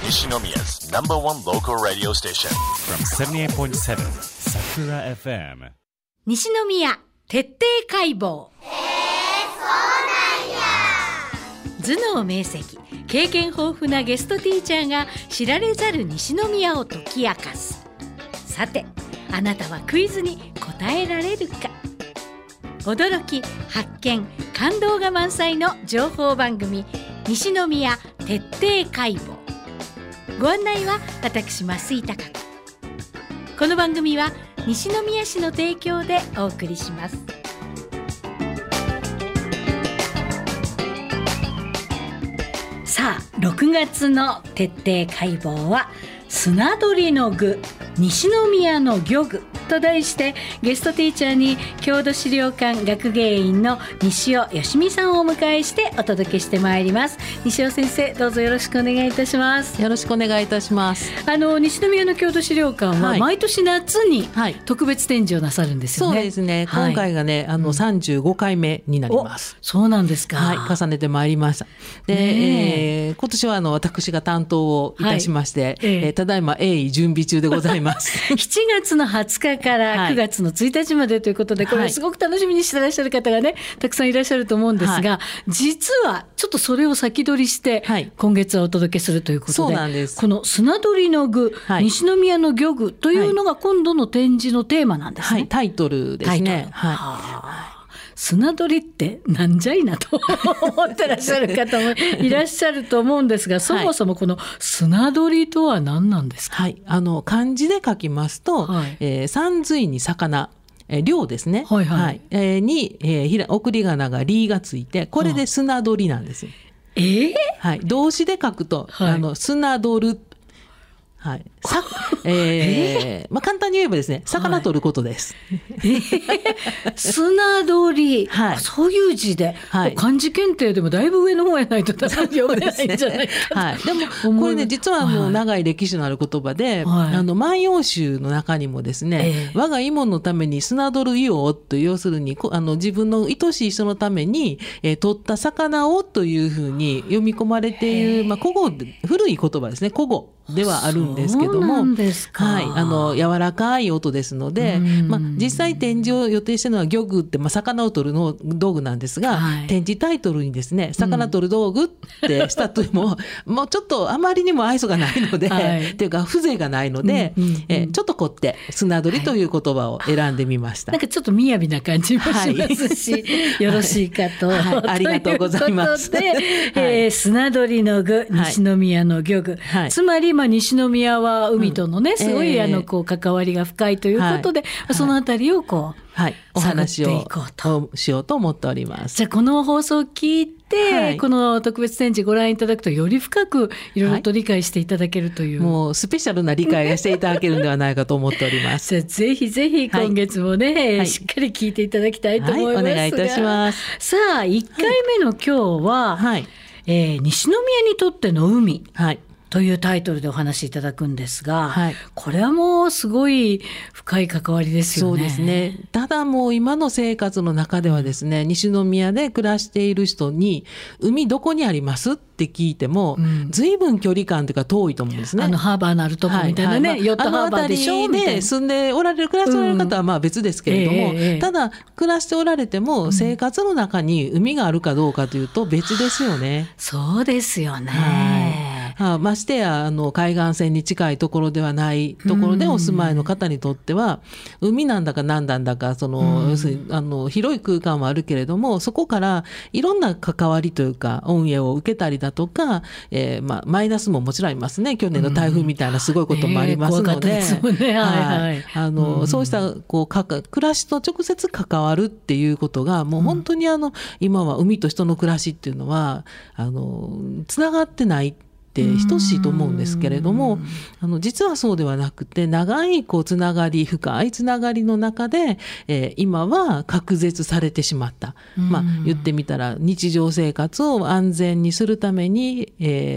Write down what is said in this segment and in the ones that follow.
Nishinomiya's number one local radio station. From 78.7 Sakura FM. 西宮徹底解剖。頭脳明晰、経験豊富なゲストティーチャーが知られざる西宮を解き明かす。さて、あなたはクイズに答えられるか。驚き、発見、感動が満載の情報番組、西宮徹底解剖。ご案内は私、増井貴子。この番組は西宮市の提供でお送りします。さあ、6月の徹底解剖は砂取りの具、西宮の漁具と題して、ゲストティーチャーに郷土資料館学芸員の西尾義美さんをお迎えしてお届けしてまいります。西尾先生、どうぞよろしくお願いいたします。 よろしくお願いいたします。 西宮の郷土資料館は毎年夏に特別展示をなさるんですよね。 そうですね、今回がね、35回目になります。 そうなんですか。 はい、重ねてまいりました。で、今年は私が担当をいたしまして、ただいま鋭意準備中でございます 7月の20日から9月の1日までということで、これすごく楽しみにしてらっしゃる方がね、たくさんいらっしゃると思うんですが、実はちょっとそれを先取りして、今月はお届けするということで、 そうなんです。 この砂取りの具、西宮の漁具というのが今度の展示のテーマなんですね。 タイトルですね。 砂取りってなんじゃいなと思ってらっしゃる方もいらっしゃると思うんですが、そもそもこの砂取りとは何なんですか。 漢字で書きますと、山水に魚、漁ですね、に、送り仮名がリがついて、これで砂取りなんですよ。動詞で書くと、砂取る、簡単に言えばですね、魚取ることです。 砂取り、そういう字で、漢字検定でもだいぶ上の方やないと読めないんじゃないかと。 でもこれね、実は長い歴史のある言葉で、万葉集の中にもですね、我が妹のために砂取るよと、要するに自分の愛しい人のために、取った魚をというふうに読み込まれている、古語、古い言葉ですね、古語ではあるんですけども、柔らかい音ですので、実際展示を予定しているのは漁具って、魚を取るの道具なんですが、展示タイトルにですね、魚取る道具ってしたとも、もうちょっとあまりにも愛想がないので、っていうか風情がないので、ちょっと凝って砂取りという言葉を選んでみました。 なんかちょっと雅な感じもしますし、よろしいかと、 ありがとうございます。 ということで、砂取りの具、西宮の漁具、つまり西宮は海とのね、すごい関わりが深いということで、そのあたりをお話をしようと思っております。 じゃあこの放送を聞いて、この特別展示ご覧いただくと、より深くいろいろと理解していただけるという、 もうスペシャルな理解がしていただけるんではないかと思っております。 じゃあぜひぜひ今月もね、しっかり聞いていただきたいと思いますが、 お願いいたします。 さあ、1回目の今日は、西宮にとっての海、というタイトルでお話しいただくんですが、これはもうすごい深い関わりですよね。 そうですね。ただもう今の生活の中ではですね、西宮で暮らしている人に、海どこにありますって聞いても、随分距離感というか遠いと思うんですね。 ハーバーのあるとこみたいなね、ヨットハーバーでしょみたいな。 あの辺りで住んでおられる、暮らしておられる方は別ですけれども、ただ暮らしておられても、生活の中に海があるかどうかというと別ですよね。 そうですよね。 ましてや海岸線に近いところではないところでお住まいの方にとっては、海なんだか何なんだか、要するに広い空間はあるけれども、そこからいろんな関わりというか恩恵を受けたりだとか、マイナスももちろんありますね。去年の台風みたいなすごいこともありますので、そうした暮らしと直接関わるっていうことが、もう本当に今は海と人の暮らしっていうのはつながってない等しいと思うんですけれども、実はそうではなくて、長いつながり、深いつながりの中で、今は隔絶されてしまった。言ってみたら日常生活を安全にするために、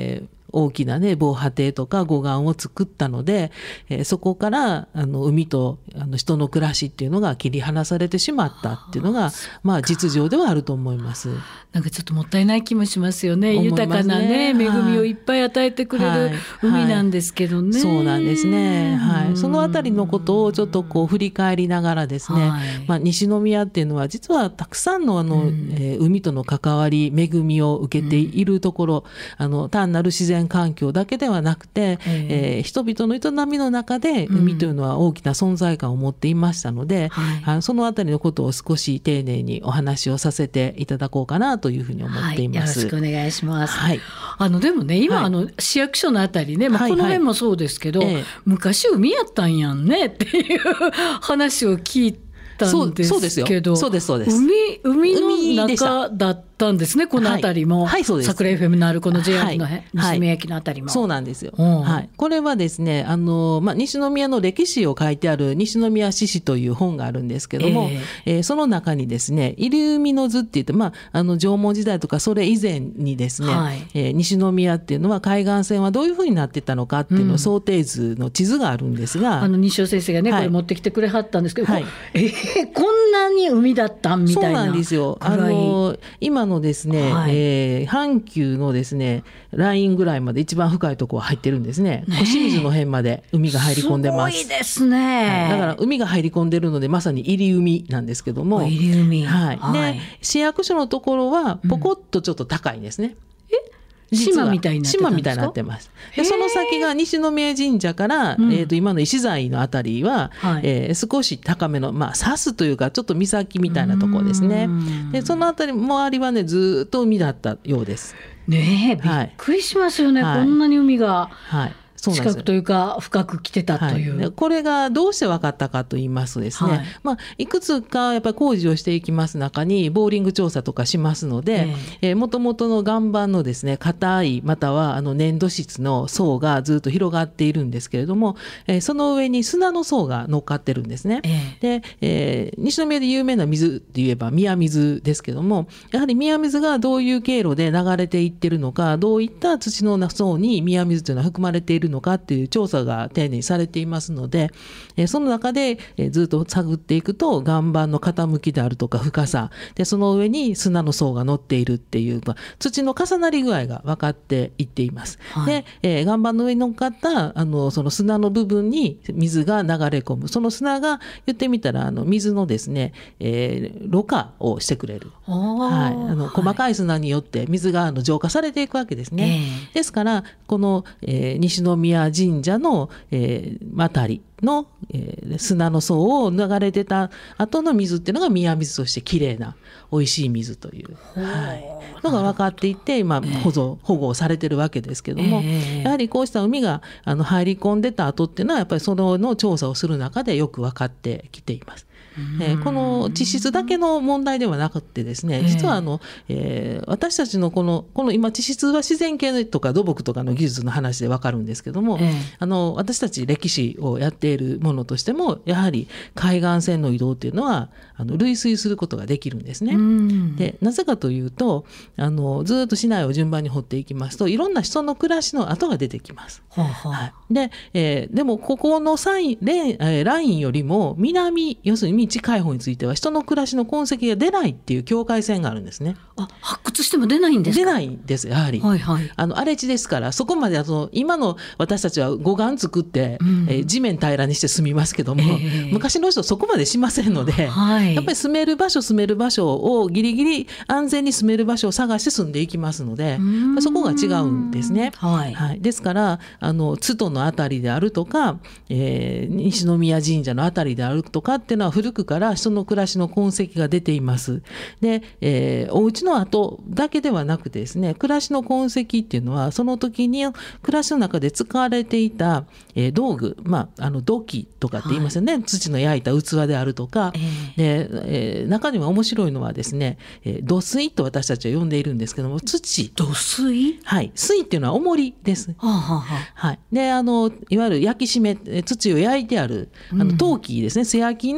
大きなね防波堤とか護岸を作ったので、そこから海と人の暮らしっていうのが切り離されてしまったっていうのが実情ではあると思います。 なんかちょっともったいない気もしますよね。豊かなね、恵みをいっぱい与えてくれる海なんですけどね。 そうなんですね、はい、そのあたりのことをちょっと振り返りながらですね、西宮っていうのは実はたくさんの海との関わり恵みを受けているところ、単なる自然環境だけではなくて、人々の営みの中で海というのは大きな存在感を持っていましたので、そのあたりのことを少し丁寧にお話をさせていただこうかなというふうに思っています。 よろしくお願いします。 はい、 でもね今、市役所のあたりね、この辺もそうですけど、昔海やったんやんねっていう話を聞いたんですけど、 そうです。 海の中だったんですね、このあたりも。そうです。桜 FM のあるこの JR の西宮駅のあたりも。そうなんですよ。これはですね、西宮の歴史を書いてある西宮志士という本があるんですけども、その中にですね、入海の図って言って、縄文時代とかそれ以前にですね、西宮っていうのは海岸線はどういうふうになってたのかっていうのを想定図の地図があるんですが、西尾先生がね、これ持ってきてくれはったんですけど、こんなに海だったんみたいな。 そうなんですよ。今のですね、阪急のですねラインぐらいまで一番深いところは入ってるんですね。清水の辺まで海が入り込んでます。 すごいですね。 だから海が入り込んでるのでまさに入り海なんですけども、 入り海、 で市役所のところはポコッとちょっと高いんですね。 島みたいになってたんですか？ 島みたいになってます。でその先が西宮神社から、今の石材のあたりは、少し高めの砂州というかちょっと岬みたいなところですね。でそのあたり周りはねずっと海だったようです。 ねえ、びっくりしますよね、こんなに海が。近くというか深く来てたという、 これがどうして分かったかと言いますとですね、いくつかやっぱり工事をしていきます中にボーリング調査とかしますので、もともとの岩盤のですね硬いまたは粘土質の層がずっと広がっているんですけれども、その上に砂の層が乗っかってるんですね。で、西宮で有名な水って言えば宮水ですけども、やはり宮水がどういう経路で流れていってるのか、どういった土の層に宮水というのは含まれているのかっていう調査が丁寧にされていますので、その中でずっと探っていくと岩盤の傾きであるとか深さで、その上に砂の層が乗っているっていう土の重なり具合が分かっていっています。で、岩盤の上に乗っかったその砂の部分に水が流れ込む。その砂が言ってみたら水のですね、ろ過をしてくれる。細かい砂によって水が浄化されていくわけですね。ですからこの、西宮神社の、あたりの、砂の層を流れてた後の水っていうのが宮水としてきれいな美味しい水という、のが分かっていて今保護されてるわけですけども、やはりこうした海が入り込んでた後っていうのはやっぱりその調査をする中でよく分かってきています。この地質だけの問題ではなくてですね、実は私たちのこの今地質は自然系とか土木とかの技術の話で分かるんですけども、私たち歴史をやっているものとしてもやはり海岸線の移動っていうのは類推することができるんですね。でなぜかというとずっと市内を順番に掘っていきますといろんな人の暮らしの跡が出てきます。でもここのラインよりも南、要するに近い方については人の暮らしの痕跡が出ないっていう境界線があるんですね。 発掘しても出ないんですか？ 出ないんですやはり、荒れ地ですから。そこまで今の私たちは護岸作って、地面平らにして住みますけども、昔の人そこまでしませんので、やっぱり住める場所をギリギリ安全に住める場所を探して住んでいきますので、そこが違うんですね。ですから津戸のあたりであるとか、西宮神社のあたりであるとかっていうのは古くから人の暮らしの痕跡が出ています。で、お家の跡だけではなくてですね、暮らしの痕跡っていうのはその時に暮らしの中で使われていた、道具、土器とかって言いますよね。土の焼いた器であるとか、で中には面白いのはですね、土水と私たちは呼んでいるんですけども、土水水っていうのは重りです。でいわゆる焼き締め土を焼いてある陶器ですね、素焼きの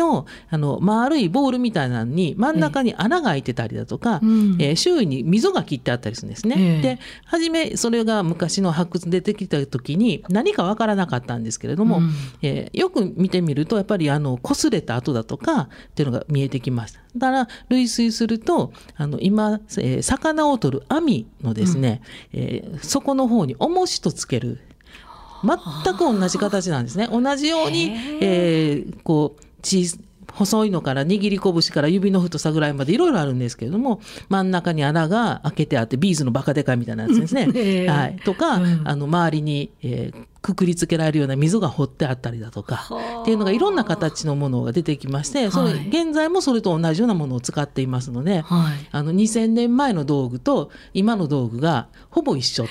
丸いボールみたいなのに真ん中に穴が開いてたりだとか、周囲に溝が切ってあったりするんですね。で初めそれが昔の発掘出てきた時に何か分からなかったんですけれども、よく見てみるとやっぱり擦れた跡だとかっていうのが見えてきました。だから類推すると今、魚を取る網のですね、底の方に重しとつける全く同じ形なんですね。同じように、こう細いのから握り拳から指の太さぐらいまでいろいろあるんですけれども、真ん中に穴が開けてあってビーズのバカでかいみたいなやつですね、はい、とか、周りに、くくりつけられるような溝が掘ってあったりだとかっていうのがいろんな形のものが出てきまして、それ現在もそれと同じようなものを使っていますので、2000年前の道具と今の道具がほぼ一緒って。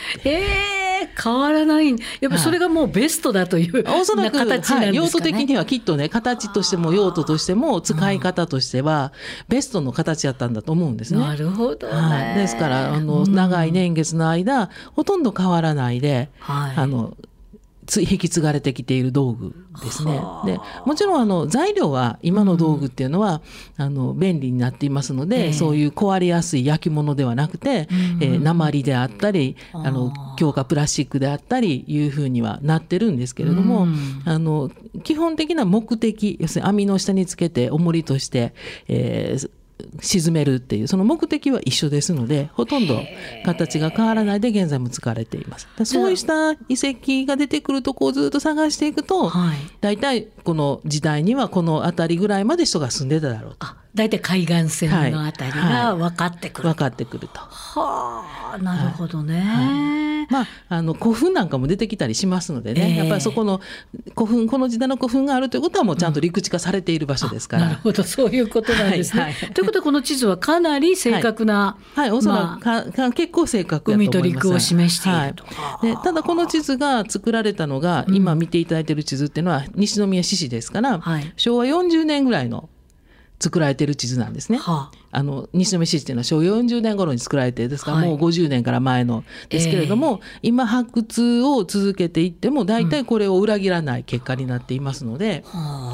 変わらない。やっぱりそれがもうベストだという、 おそらく形なんですかね。 用途的にはきっとね、形としても用途としても使い方としてはベストの形だったんだと思うんですね。 なるほどね。 ですから長い年月の間ほとんど変わらないで、引き継がれてきている道具ですね。でもちろん材料は今の道具っていうのは、便利になっていますので、そういう壊れやすい焼き物ではなくて、鉛であったり強化プラスチックであったりいうふうにはなってるんですけれども、基本的な目的、要するに網の下につけて重りとして、沈めるっていうその目的は一緒ですので、ほとんど形が変わらないで現在も使われています。そうした遺跡が出てくるとこをずっと探していくと、だいたいこの時代にはこの辺りぐらいまで人が住んでただろうと。 だいたい海岸線のあたりが分かってくる、 分かってくると。 なるほどね。 古墳なんかも出てきたりしますのでね、やっぱりそこの古墳、この時代の古墳があるということはもうちゃんと陸地化されている場所ですから。 なるほど、そういうことなんですね。ということでこの地図はかなり正確な、 おそらく結構正確だと思います。 海と陸を示していると。 でただこの地図が作られたのが、今見ていただいている地図っていうのは西宮志士ですから、昭和40年ぐらいの作られている地図なんですね。西宮志士というのは昭和40年頃に作られて、ですからもう50年から前のですけれども、今発掘を続けていっても大体これを裏切らない結果になっていますので、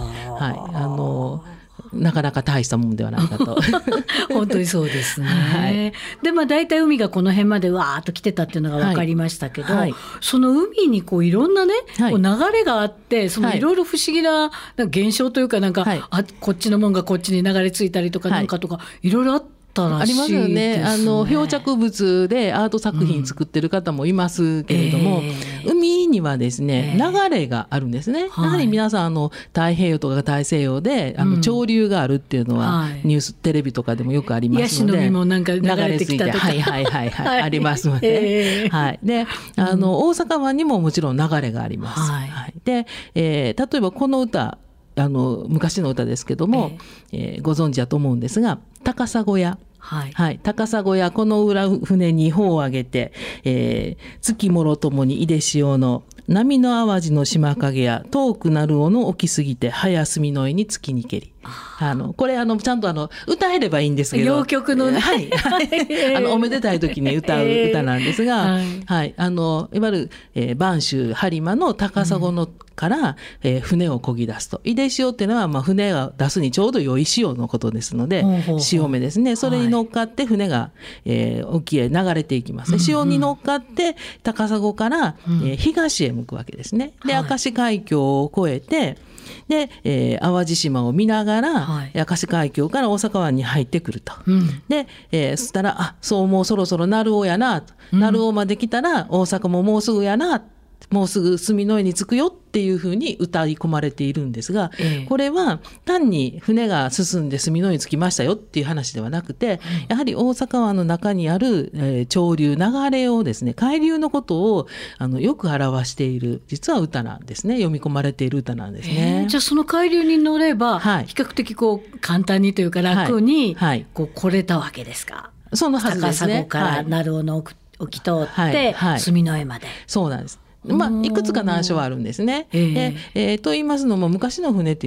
なかなか大したものではないかと本当にそうですね、で大体海がこの辺までわーっと来てたっていうのが分かりましたけど、その海にこういろんなね、こう流れがあって、そのいろいろ不思議な現象というか、なんか、こっちのもんがこっちに流れ着いたりとかなんかとか、いろいろあってありますよね。漂着物でアート作品作ってる方もいますけれども、海にはですね、流れがあるんですね。やはり皆さん太平洋とか大西洋で潮流があるっていうのは、ニューステレビとかでもよくありますので、 ヤシの実もなんか流れてきたとかありますので、で大阪湾にももちろん流れがあります。で、例えばこの歌、昔の歌ですけども、ご存知だと思うんですが、高砂屋、高砂屋、この裏船に帆を上げて、月もろともにいでしおの波の淡路の島影や遠くなるおの起きすぎて早隅の絵に月にけり。これちゃんと歌えればいいんですけど、 洋曲のね、 おめでたい時に歌う歌なんですが、いわゆる、播州播磨の高砂のから、船を漕ぎ出すと。いで潮っていうのは、船が出すにちょうど良い潮のことですので、潮目ですね。それに乗っかって船が、沖へ流れていく潮に乗っかって高砂から、東へ向くわけですね。で、明石海峡を越えて、で、淡路島を見ながら、明石海峡から大阪湾に入ってくると。で、そしたら、もうそろそろ鳴尾やなと。鳴尾まで来たら大阪ももうすぐやな、もうすぐ住之江に着くよっていうふうに歌い込まれているんですが、これは単に船が進んで住之江に着きましたよっていう話ではなくて、やはり大阪湾の中にある、潮流、流れをですね、海流のことをよく表している、実は歌なんですね。読み込まれている歌なんですね。 じゃあその海流に乗れば、比較的こう簡単にというか楽にこう来れたわけですか。 そのはずですね。 高砂から鳴尾の沖通って住之江まで。 そうなんです。いくつか難所はあるんですね。と言いますのも、昔の船っていうのは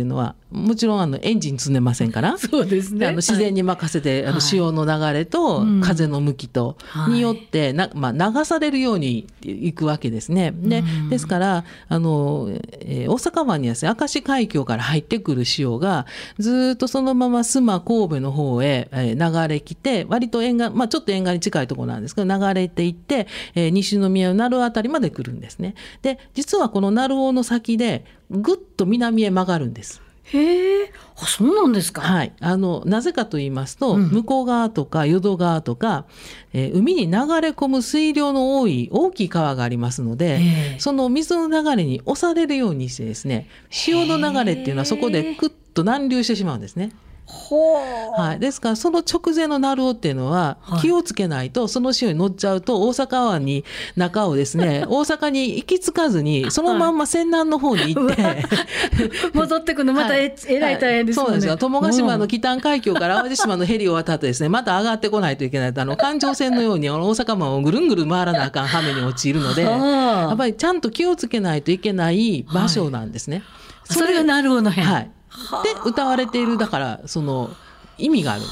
もちろんエンジン積んでませんからそうですね、 自然に任せて、潮の流れと風の向きとによって流されるようにいくわけですね。ですから大阪湾にですね、明石海峡から入ってくる潮がずっとそのまま須磨神戸の方へ流れ来て、割と沿岸、ちょっと沿岸に近いところなんですけど流れていって、西宮の鳴尾あたりまで来るんですね。で実はこの鳴尾の先でぐっと南へ曲がるんです。 へえ、そうなんですか。 はい、なぜかと言いますと、向こう側とか淀川とか、海に流れ込む水量の多い大きい川がありますので、その水の流れに押されるようにしてですね、潮の流れっていうのはそこでクッと南流してしまうんですね。はい、ですからその直前の鳴尾っていうのは気をつけないと、その潮に乗っちゃうと大阪湾に中をですね大阪に行き着かずにそのまんま泉南の方に行って、 戻ってくるのまたえらい大変ですよね。 そうなんですよ。友ヶ島の北海峡から淡路島のヘリを渡ってですねまた上がってこないといけないと、環状線のように大阪湾をぐるんぐる回らなあかん羽目に陥るのでやっぱりちゃんと気をつけないといけない場所なんですね。 それが鳴尾の辺、 はいで歌われている、だからその意味があるんです。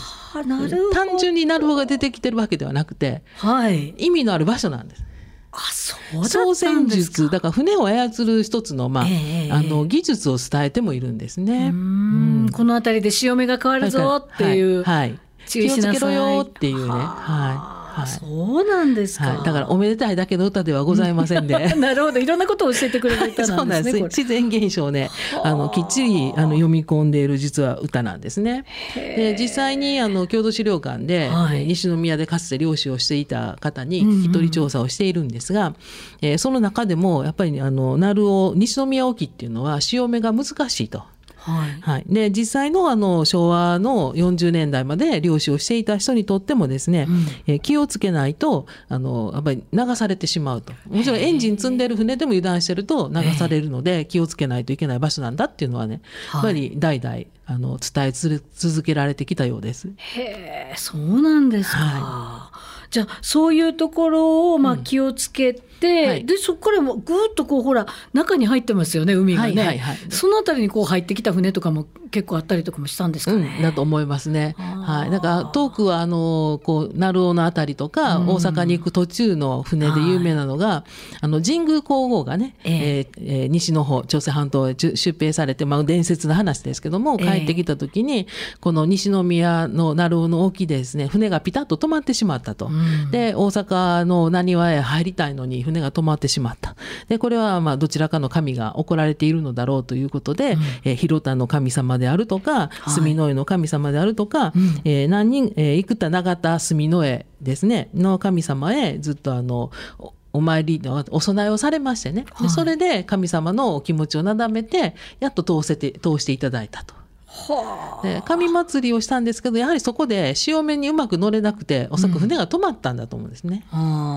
単純に鳴尾が出てきてるわけではなくて、意味のある場所なんです。操船術だから船を操る一つの、技術を伝えてもいるんですね。 この辺りで潮目が変わるぞっていう、 気をつけろよっていうね。 そうなんですか。 だからおめでたいだけの歌ではございませんでなるほど、いろんなことを教えてくれる歌なんですね。 そうなんです。自然現象をねきっちり読み込んでいる実は歌なんですね。で実際に郷土資料館で、西宮でかつて漁師をしていた方に聞き取り調査をしているんですが、その中でもやっぱり鳴尾西宮沖っていうのは潮目が難しいと。で実際の昭和の40年代まで漁師をしていた人にとってもですね、気をつけないとやっぱり流されてしまうと。もちろんエンジン積んでる船でも油断してると流されるので、気をつけないといけない場所なんだっていうのはね、やっぱり代々伝え続けられてきたようです。 へー、そうなんですか。じゃあそういうところを気をつけて、でそこからもぐーっとほら中に入ってますよね、海がね。そのあたりに入ってきた船とかも結構あったりとかもしたんですかね。 だと思いますね。だから遠くは鳴尾のあたりとか、大阪に行く途中の船で有名なのが、神宮皇后がね、西の方朝鮮半島へ出兵されて、伝説の話ですけども、帰ってきた時にこの西宮の鳴尾の沖でですね船がピタッと止まってしまったと。で大阪の浪速へ入りたいのに船が止まってしまった。でこれはどちらかの神が怒られているのだろうということで、広田の神様であるとか住之江の神様であるとか、何人、生田長田住之江ですねの神様へずっとお参りのお供えをされましてね、でそれで神様のお気持ちをなだめてやっと通していただいたと。で神祭りをしたんですけど、やはりそこで潮目にうまく乗れなくて、おそらく船が止まったんだと思うんですね。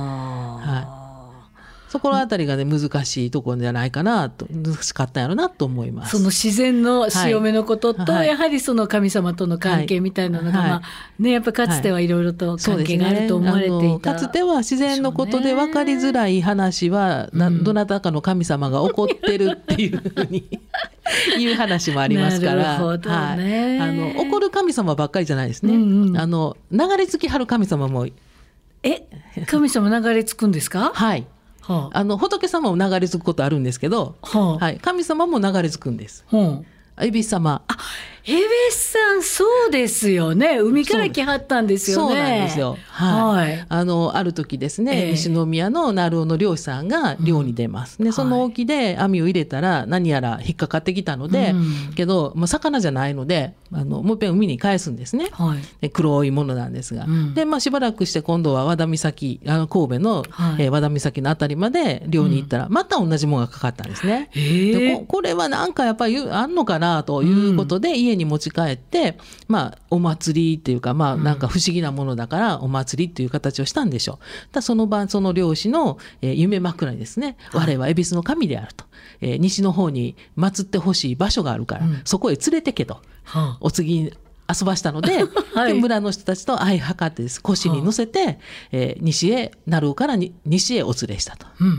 そこのあたりがね難しいところじゃないかなと、難しかったんやろなと思います。 その自然の潮目のことと、やはりその神様との関係みたいなのが、やっぱかつてはいろいろと関係があると思われていた。 かつては自然のことで分かりづらい話は、どなたかの神様が怒ってるっていうふうにいう話もありますから。 なるほどね。 怒る神様ばっかりじゃないですね。流れ着きはる神様も。 神様流れ着くんですか？ はい。仏様も流れ着くことあるんですけど、神様も流れ着くんです。恵比寿様。 恵比寿さん、そうですよね。海から来はったんですよね。 そうなんですよ。ある時ですね、西宮の鳴尾の漁師さんが漁に出ます。でその沖で網を入れたら何やら引っかかってきたので、けど、魚じゃないのでもう一遍海に返すんですね。で黒いものなんですが、でしばらくして今度は和田岬、神戸の、和田岬のあたりまで漁に行ったら、また同じものがかかったんですね。でこれはなんかやっぱりあんのかなということで、家に持ち帰って、お祭りっていうか、なんか不思議なものだからお祭りっていう形をしたんでしょう。その晩その漁師の、夢枕にですね、我は恵比寿の神であると、西の方に祀ってほしい場所があるから、そこへ連れてけと、お次に遊ばしたので、で村の人たちと相計ってです腰に乗せて、鳴尾から西へお連れしたと。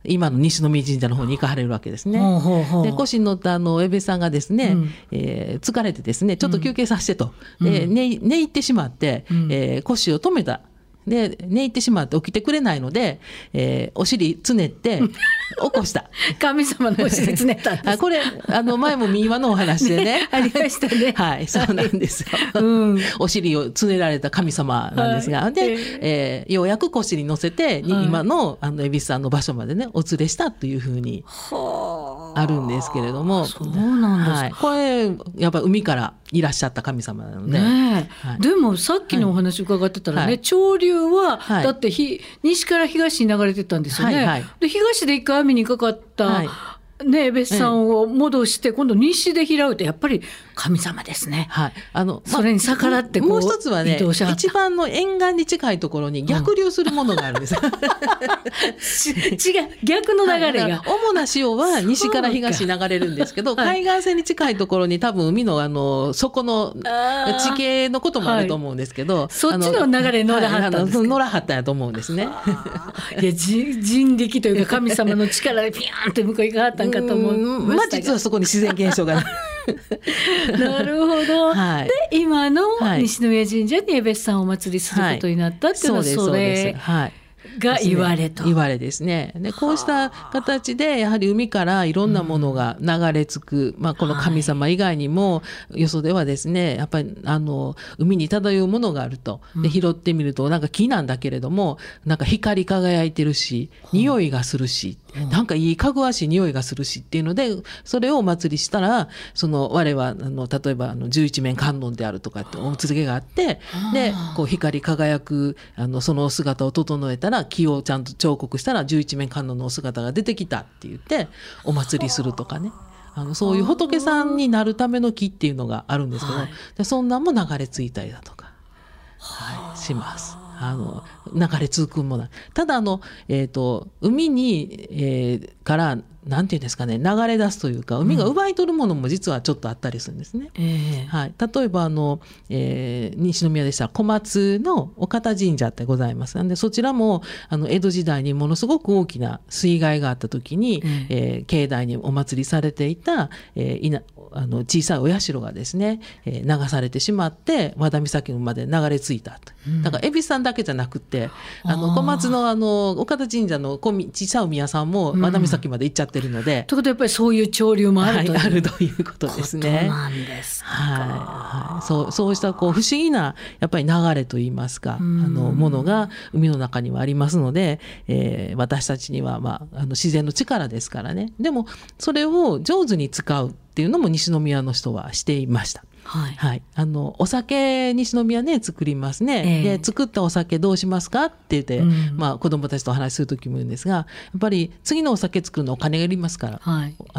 今の西宮神社の方に行かはれるわけですね。で腰に乗ったエベさんがですね、疲れてですねちょっと休憩させてと、で寝入ってしまって、腰を止めた。で寝入ってしまって起きてくれないので、お尻つねって起こした神様のお尻つねったんです。 これ前も民話のお話で ねありましたね。 はい、そうなんですよ、お尻をつねられた神様なんですが、で、ようやく腰に乗せて、今の恵比寿さんの場所までねお連れしたというふうにあるんですけれども、 そうなんですか。 これやっぱり海からいらっしゃった神様なので、 でもさっきのお話伺ってたらね、潮流は、だって西から東に流れてたんですよね。で東で一回網にかかった、エベスさんを戻して今度西で開うとやっぱり神様ですね。それに逆らってもう一つはね、一番の沿岸に近いところに逆流するものがあるんです、 違う、逆の流れが、 主な潮は西から東に流れるんですけど、海岸線に近いところに多分海の底の地形のこともあると思うんですけど、 そっちの流れ乗らはったんですか。 乗らはったんやと思うんですね。 いや人力というか神様の力でピューンって向こう行かはったんかと思いましたが、 実はそこに自然現象がなるほど、で今の西宮神社にエベスさんをお祭りすることになったっていうのは、それが言われと、 言われですね。でこうした形でやはり海からいろんなものが流れ着く、この神様以外にも、よそではですねやっぱり海に漂うものがあると。で拾ってみるとなんか木なんだけれどもなんか光り輝いてるし匂いがするし、なんかいいかぐわしい匂いがするしっていうので、それをお祭りしたら我は例えば十一面観音であるとかってお告げがあって、でこう光り輝くその姿を整えたら、木をちゃんと彫刻したら十一面観音のお姿が出てきたって言ってお祭りするとかね、そういう仏さんになるための木っていうのがあるんですけど、でそんなんも流れ着いたりだとか、します。流れ着くもの。ただ海に、からなんていうんですかね、流れ出すというか海が奪い取るものも実はちょっとあったりするんですね。例えば西宮でしたら小松の岡田神社ってございます。なんでそちらも江戸時代にものすごく大きな水害があった時に、境内にお祭りされていた、小さいお社がですね、流されてしまって和田岬まで流れ着いたと。だから恵比寿さんだけじゃなくて小松の岡田神社の小さいお宮さんも和田岬まで行っちゃってるので、 ということはやっぱりそういう潮流もあるという、 あるということですね。 ことなんですか。 そうした不思議なやっぱり流れといいますか、ものが海の中にはありますので、私たちには、自然の力ですからね。でもそれを上手に使うっていうのも西宮の人はしていました。お酒西宮ね作りますね、で作ったお酒どうしますかって言って、子供たちとお話しする時も言うんですが、やっぱり次のお酒作るのお金がいりますから、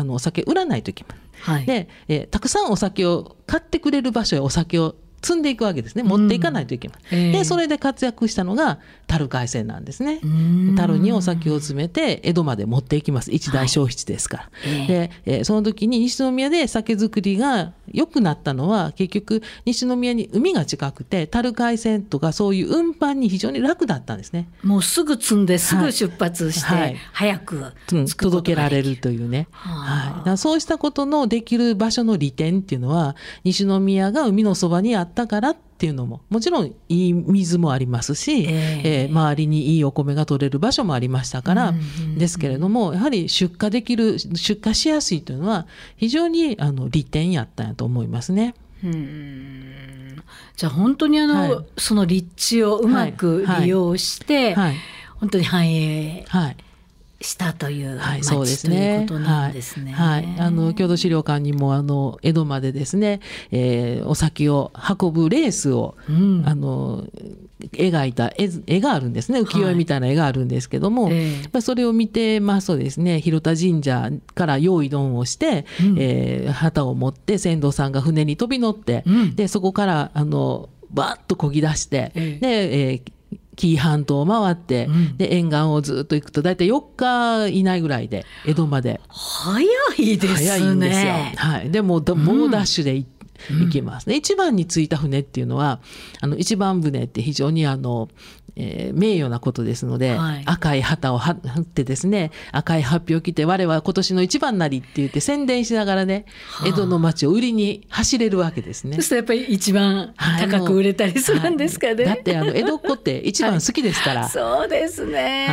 お酒売らないといけない、で、たくさんお酒を買ってくれる場所へお酒を積んでいくわけですね。持っていかないといけない、でそれで活躍したのが樽海鮮なんですね。樽にお酒を詰めて江戸まで持っていきます。一大消費地ですから、でその時に西宮で酒造りが良くなったのは結局西宮に海が近くて樽海鮮とかそういう運搬に非常に楽だったんですね。 もうすぐ積んですぐ出発して、早く届けられるというね、だからそうしたことのできる場所の利点っていうのは西宮が海のそばにあったからっていうのももちろんいい水もありますし、周りにいいお米が取れる場所もありましたから、ですけれどもやはり出荷しやすいというのは非常に利点やったんやと思いますね。 じゃあ本当にその立地をうまく利用して、本当に繁栄したという町、そうですね、ということなんですね。 郷土資料館にも江戸までですね、お酒を運ぶレースを、描いた絵があるんですね。浮世絵みたいな絵があるんですけども、それを見てますとですね、広田神社から用意ドンをして、旗を持って船頭さんが船に飛び乗って、でそこからバーッと漕ぎ出して、で紀伊半島を回って、で沿岸をずっと行くと大体4日以内ぐらいで江戸まで。 早いですね。 早いんですよ。でも猛ダッシュで行きます。で一番に着いた船っていうのは一番船って非常に名誉なことですので、 はい、 赤い旗を張ってですね、赤い発表を着て我は今年の一番なりって言って宣伝しながらね、江戸の街を売りに走れるわけですね。 そうするとやっぱり一番高く売れたりするんですかね。 だって江戸っ子って一番好きですから、 そうですね、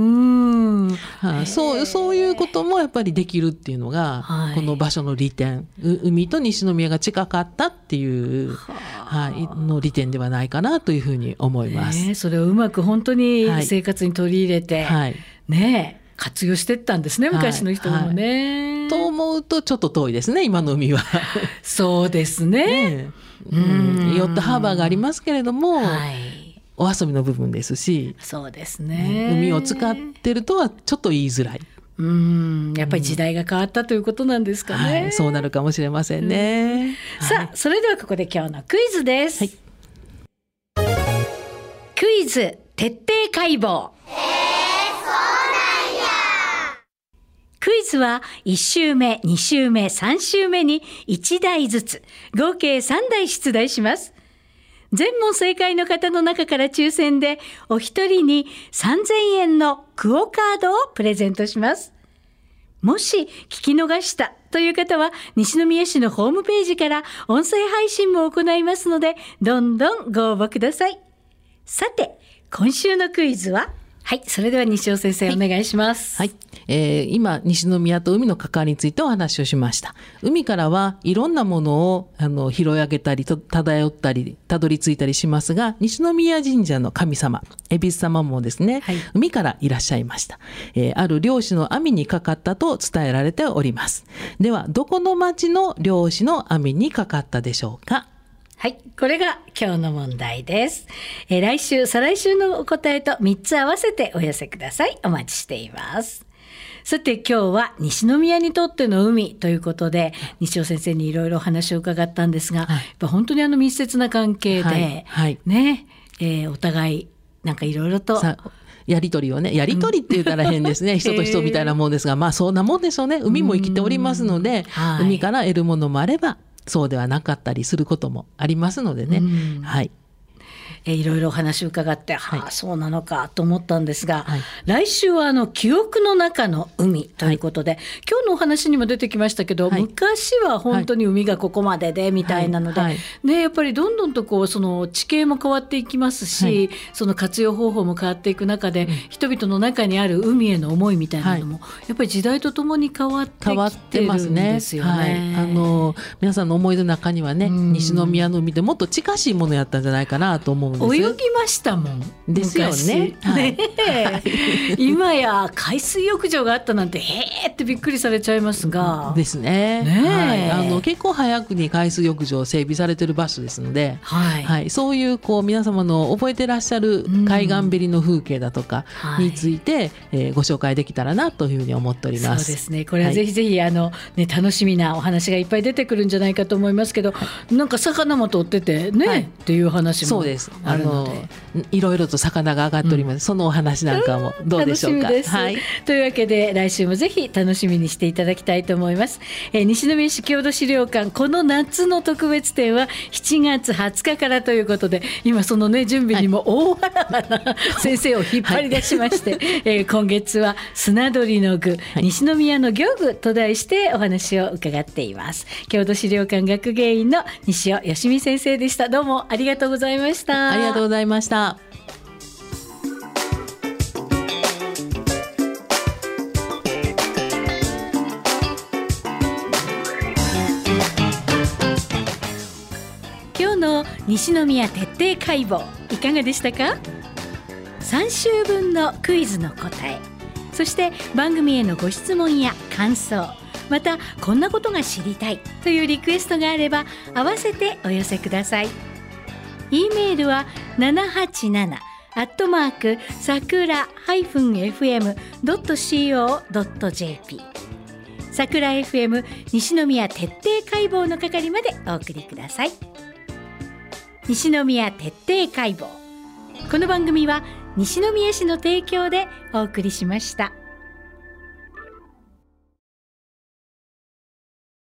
そういうこともやっぱりできるっていうのが、この場所の利点、海と西宮が近かったっていう、の利点ではないかなというふうに思います。 それをうまく本当に生活に取り入れて、活用していったんですね、昔の人もね。 と思うとちょっと遠いですね、今の海は。 そうですね。 ヨットハーバーがありますけれども、お遊びの部分ですし、 そうですね、 海を使ってるとはちょっと言いづらい。 やっぱり時代が変わったということなんですかね。 そうなるかもしれませんね。 さあ、それではここで今日のクイズです。クイズ徹底解剖。そうなんや。クイズは1週目、2週目、3週目に1題ずつ合計3題出題します。全問正解の方の中から抽選でお一人に3000円のクオカードをプレゼントします。もし聞き逃したという方は西宮市のホームページから音声配信も行いますので、どんどんご応募ください。さて、今週のクイズは、それでは西尾先生、お願いします。 今西宮と海の関わりについてお話をしました。海からはいろんなものを拾い上げたり漂ったりたどり着いたりしますが、西宮神社の神様恵比寿様もですね、海からいらっしゃいました。ある漁師の網にかかったと伝えられております。ではどこの町の漁師の網にかかったでしょうか。 これが今日の問題です。来週、再来週のお答えと3つ合わせてお寄せください。お待ちしています。さて、今日は西宮にとっての海ということで、西尾先生にいろいろお話を伺ったんですが、やっぱ本当に密接な関係で、お互いなんかいろいろとやり取りをね、やり取りって言ったら変ですね、人と人みたいなもんですが、そんなもんでしょうね。海も生きておりますので、海から得るものもあればそうではなかったりすることもありますのでね。 いろいろお話を伺って、そうなのかと思ったんですが、来週は記憶の中の海ということで、今日のお話にも出てきましたけど、昔は本当に海がここまででみたいなので、やっぱりどんどんとその地形も変わっていきますし、その活用方法も変わっていく中で、人々の中にある海への思いみたいなのも、やっぱり時代とともに変わってきてるんですよね。 皆さんの思い出の中にはね、西宮の海でもっと近しいものやったんじゃないかなと思うんです。 泳ぎましたもんですよね。 今や海水浴場があったなんてってびっくりされちゃいますがですね。結構早くに海水浴場整備されてる場所ですので、そういう皆様の覚えてらっしゃる海岸べりの風景だとかについて、ご紹介できたらなというふうに思っております。 そうですね。これはぜひぜひ楽しみなお話がいっぱい出てくるんじゃないかと思いますけど、なんか魚も取っててね、っていう話もあるので、 いろいろと魚が上がっております。そのお話なんかもどうでしょうか。 楽しみです。というわけで来週もぜひ楽しみにしていただきたいと思います。西宮市郷土資料館、この夏の特別展は7月20日からということで、今その準備にも大原な先生を引っ張り出しまして、今月は砂取りの具、西宮の漁具と題してお話を伺っています。郷土資料館学芸員の西尾芳美先生でした。どうもありがとうございました。 ありがとうございました。 今日の西宮徹底解剖いかがでしたか。3週分のクイズの答え、そして番組へのご質問や感想、またこんなことが知りたいというリクエストがあれば合わせてお寄せください。E メールは787-sakura-fm.co.jp 桜 FM 西宮徹底解剖の係までお送りください。西宮徹底解剖、この番組は西宮市の提供でお送りしました。